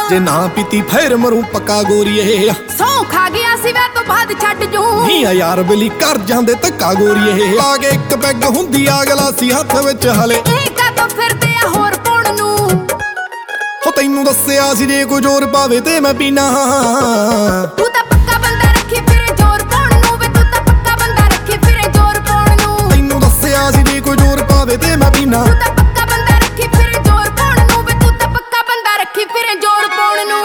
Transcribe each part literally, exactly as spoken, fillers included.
ਜੇ ਨਾ ਪੀਤੀ ਫੇਰ ਮਰੂ ਪੱਕਾ ਗੋਰੀਏ ਸੌ ਖਾ ਗਿਆ ਸੀ ਵੇ ਤੋਂ ਬਾਅਦ ਛੱਡ ਜੂ ਨੀ ਆ ਯਾਰ ਬਲੀ ਕਰ ਜਾਂਦੇ ਧੱਕਾ ਗੋਰੀਏ ਆ ਕੇ ਇੱਕ ਪੈਗ ਹੁੰਦੀ ਆ ਗਲਾਸੀ ਹੱਥ ਵਿੱਚ ਹਲੇ ਇਹ ਕਦੋਂ ਫਿਰਦੇ ਆ ਹੋਰ ਪਾਉਣ ਨੂੰ ਹੋ ਤੈਨੂੰ ਦੱਸਿਆ ਸੀ ਜੇ ਕੋਈ ਜ਼ੋਰ ਪਾਵੇ ਤੇ ਮੈਂ ਪੀਣਾ ਤੂੰ ਤਾਂ ਪੱਕਾ ਬੰਦਾ ਰੱਖੀ ਫਿਰੇ ਜ਼ੋਰ ਪਾਉਣ ਨੂੰ ਵੇ ਤੂੰ ਤਾਂ ਪੱਕਾ ਬੰਦਾ ਰੱਖੀ ਫਿਰੇ ਜ਼ੋਰ ਪਾਉਣ ਨੂੰ ਤੈਨੂੰ ਦੱਸਿਆ ਸੀ ਜੇ ਕੋਈ ਜ਼ੋਰ ਪਾਵੇ ਤੇ ਮੈਂ ਪੀਣਾ ਤੂੰ ਤਾਂ ਪੱਕਾ ਬੰਦਾ ਰੱਖੀ ਫਿਰੇ ਜ਼ੋਰ ਪਾਉਣ ਨੂੰ ਵੇ ਤੂੰ ਤਾਂ ਪੱਕਾ ਬੰਦਾ ਰੱਖੀ ਫਿਰੇ ਜ਼ੋਰ ਪਾਉਣ ਨੂੰ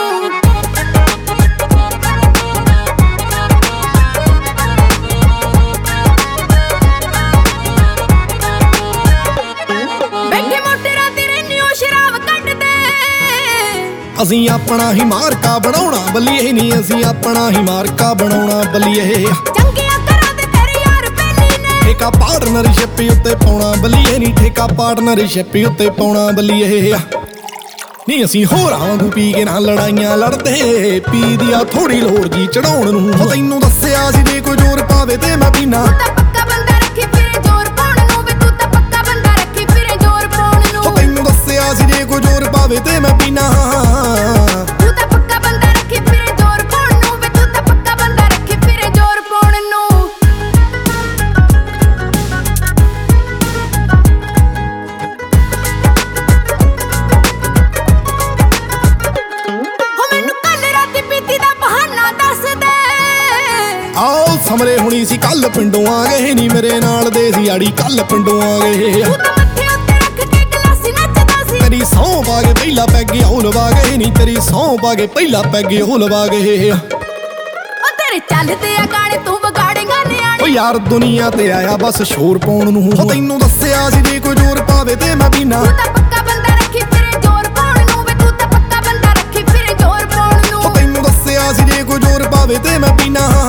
ਬੈਠੇ ਮੋਟਰਾਂ ਤੇ ਰਹਿੰਦੇ ਸ਼ਰਾਬ ਕੱਢਦੇ ਅਸੀਂ ਆਪਣਾ ਹੀ ਮਾਰਕਾ ਬਣਾਉਣਾ ਬੱਲੀਏ ਨਹੀਂ ਅਸੀਂ ਆਪਣਾ ਹੀ ਮਾਰਕਾ ਬਣਾਉਣਾ ਬੱਲੀਏ ਚੰਗੀਆਂ ਕਰਾਂ ਦੇ ਤੇਰੇ ਯਾਰ ਪਹਿਲੀ ਨੇ ਠੇਕਾ ਪਾਰਟਨਰਸ਼ਿਪ ਉੱਤੇ ਪਾਉਣਾ ਬੱਲੀਏ ਨਹੀਂ ਠੇਕਾ ਪਾਰਟਨਰਸ਼ਿਪ ਉੱਤੇ ਪਾਉਣਾ ਬੱਲੀਏ ਨਹੀਂ ਅਸੀਂ ਹੋਰਾਂ ਵਾਂਗੂ ਪੀ ਕੇ ਨਾ ਲੜਾਈਆਂ ਲੜਦੇ ਪੀ ਦੀ ਆ ਥੋੜੀ ਲੋੜ ਜੀ ਚੜਾਉਣ ਨੂੰ ਤੈਨੂੰ ਦੱਸਿਆ ਸੀ ਜੇ ਕੋਈ ਜ਼ੋਰ ਪਾਵੇ ਤੇ ਮੈਂ ਪੀਣਾ ਤੂੰ ਤਾਂ ਪੱਕਾ ਬੰਦਾ ਰੱਖੀ ਫਿਰੇ ਜ਼ੋਰ ਪਾਉਣ ਨੂੰ ਵੇ ਤੂੰ ਤਾਂ ਪੱਕਾ ਬੰਦਾ ਰੱਖੀ ਫਿਰੇ ਜ਼ੋਰ ਪਾਉਣ ਨੂੰ ਤੈਨੂੰ ਦੱਸਿਆ ਸੀ ਜੇ ਕੋਈ ਜ਼ੋਰ ਪਾਵੇ ਤੇ ਮੈਂ ਪੀਣਾ ਤੂੰ ਤਾਂ ਪੱਕਾ ਬੰਦਾ ਰੱਖੀ ਫਿਰੇ ਜ਼ੋਰ ਪਾਉਣ ਨੂੰ ਵੇ ਤੂੰ ਤਾਂ ਪੱਕਾ ਬੰਦਾ ਰੱਖੀ ਫਿਰੇ ਜ਼ੋਰ ਪਾਉਣ ਨੂੰ ਹੋ ਮੈਨੂੰ ਕੱਲ ਰਾਤੀ ਪੀਤੀ ਦਾ ਬਹਾਨਾ ਦੱਸ ਦੇ ਆਓ ਸਮਰੇ ਹੁਣੀ ਸੀ ਕੱਲ ਪਿੰਡੋਂ ਆ ਗਏ ਨੀ ਮੇਰੇ ਨਾਲ ਦੇ ਸੀ ਆੜੀ ਕੱਲ ਪਿੰਡੋਂ ਆ ਗਏ ਤੂੰ ਤਾਂ ਮੱਥੇ ਉੱਤੇ ਰੱਖ ਕੇ ਗਲਾਸੀ ਨੱਚਦਾ ਸੀ ਤੇਰੀ ਸੌਂ ਪਾ ਕੇ ਪਹਿਲਾ ਪੈਗ ਉਹ ਲਵਾ ਗਏ ਨੀ ਤੇਰੀ ਸੌਂ ਪਾ ਕੇ ਪਹਿਲਾ ਪੈਗ ਉਹ ਲਵਾ ਗਏ ਉਹ ਤੇਰੇ ਚੱਲਦੇ ਆ ਗਾਣੇ ਤੂੰ ਵਿਗਾੜੇਗਾ ਓ ਨਿਆਣੇ ਯਾਰ ਦੁਨੀਆ ਤੇ ਆਇਆ ਬਸ ਸ਼ੋਰ ਪਾਉਣ ਨੂੰ ਹੋ ਤੈਨੂੰ ਦੱਸਿਆ ਸੀ ਜੇ ਕੋਈ ਜ਼ੋਰ ਪਾਵੇ ਤੇ ਮੈਂ ਪੀਣਾ ਤੂੰ ਤਾਂ ਪੱਕਾ ਬੰਦਾ ਰੱਖੀ ਫਿਰੇ ਜ਼ੋਰ ਪਾਉਣ ਨੂੰ ਵੇ ਤੂੰ ਤਾਂ ਪੱਕਾ ਬੰਦਾ ਰੱਖੀ ਫਿਰੇ ਜ਼ੋਰ ਪਾਉਣ ਨੂੰ ਤੈਨੂੰ ਦੱਸਿਆ ਸੀ ਜੇ ਕੋਈ ਜ਼ੋਰ ਪਾਵੇ ਤੇ ਮੈਂ ਪੀਣਾ